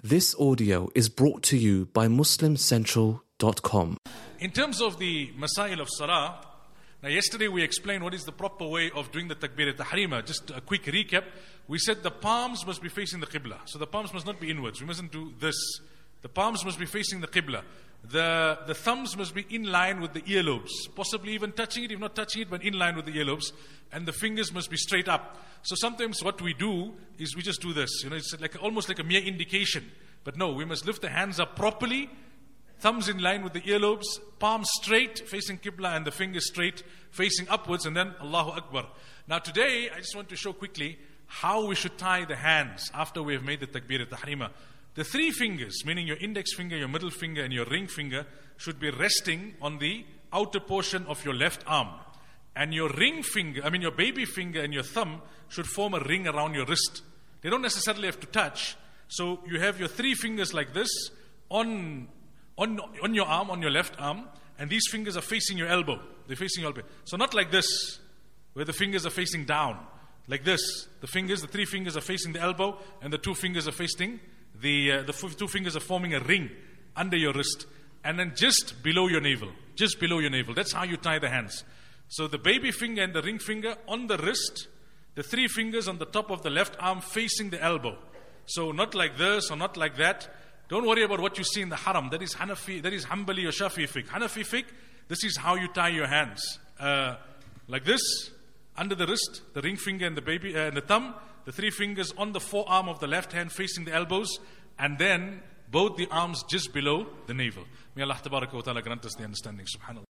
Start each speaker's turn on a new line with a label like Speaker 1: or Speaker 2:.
Speaker 1: This audio is brought to you by MuslimCentral.com.
Speaker 2: In terms of the Masail of Salah, now yesterday we explained what is the proper way of doing the Takbir Tahrima. Just a quick recap. We said the palms must be facing the Qibla. So the palms must not be inwards. We mustn't do this. The palms must be facing the Qibla. The thumbs must be in line with the earlobes. Possibly even touching it, if not touching it, but in line with the earlobes. And the fingers must be straight up. So sometimes what we do is we just do this. It's like almost like a mere indication. But no, we must lift the hands up properly. Thumbs in line with the earlobes, palms straight facing Qibla and the fingers straight facing upwards, and then Allahu Akbar. Now today I just want to show quickly how we should tie the hands after we have made the Takbir al-Tahrima. The three fingers, meaning your index finger, your middle finger and your ring finger, should be resting on the outer portion of your left arm. And your your baby finger and your thumb should form a ring around your wrist. They don't necessarily have to touch. So you have your three fingers like this on your arm, on your left arm, and these fingers are facing your elbow. They're facing your elbow. So not like this, where the fingers are facing down. Like this. The three fingers are facing the elbow, and the two fingers are facing the two fingers are forming a ring under your wrist. And then just below your navel. Just below your navel. That's how you tie the hands. So the baby finger and the ring finger on the wrist, the three fingers on the top of the left arm facing the elbow. So not like this or not like that. Don't worry about what you see in the haram. That is Hanafi, that is Hanbali or Shafi'i fiqh. Hanafi fiqh, this is how you tie your hands. Like this, under the wrist, the ring finger and the thumb, the three fingers on the forearm of the left hand facing the elbows, and then both the arms just below the navel. May Allah Tabaraka wa Ta'ala grant us the understanding. Subhanallah.